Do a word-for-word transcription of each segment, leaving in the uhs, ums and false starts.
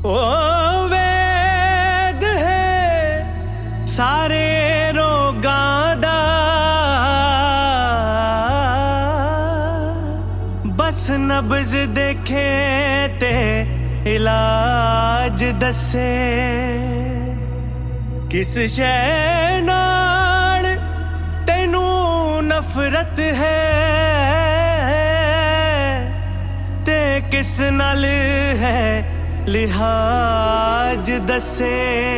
ओ वेद है सारे रोगां दा, बस नब्ज देखे ते इलाज दसे। किस शै नाल तैनू नफरत है ते किस नाल है लिहाज दसे।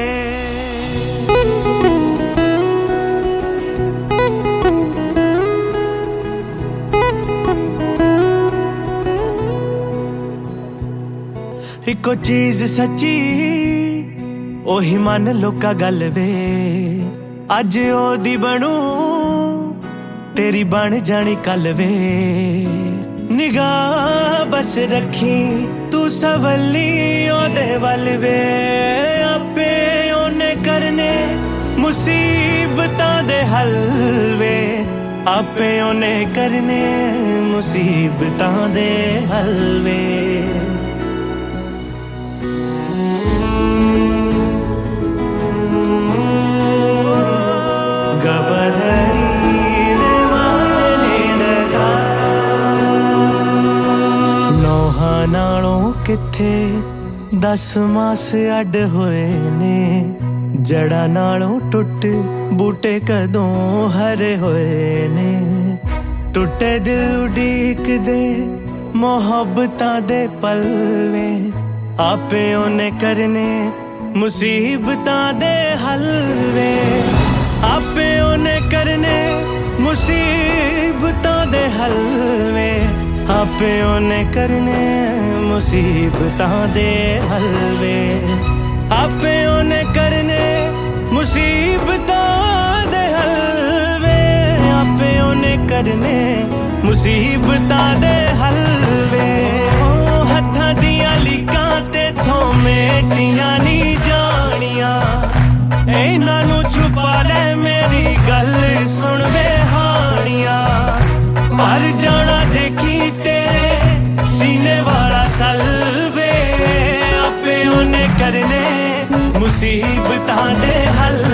इको चीज सच्ची ओही मन लोका गल वे, अज ओदी बनू तेरी बन जानी कल वे। निगाह बस रखी तू सवली ओदे वल वे, आपे ओने करने मुसीबतां दे हल वे, आपे ओने करने मुसीबतां दे हल वे। किथे दस मास अड होए ने, जड़ा नालों टुट बूटे कदों हरे होए ने। टुटे दिल उड़ीक दे मोहब्बतां दे पलवे, आपे ओने करने मुसीबतां दे हलवे, आपे ओने करने मुसीबतां दे हलवे, आपे ओने करने मुसीबतां दे हलवे, आपे ओने करने मुसीबतां दे हलवे, आपे ओने करने मुसीबतां दे हलवे। ओ हत्थां दियां लीकां ते थों मेटियां नी जानियां, इन्हां नूं छुपा ले मेरी गल सुन वे हानियां। मर जाना देखी तेरे सीने वाला सलवे, आपे ओने करने मुसीबतां दे हल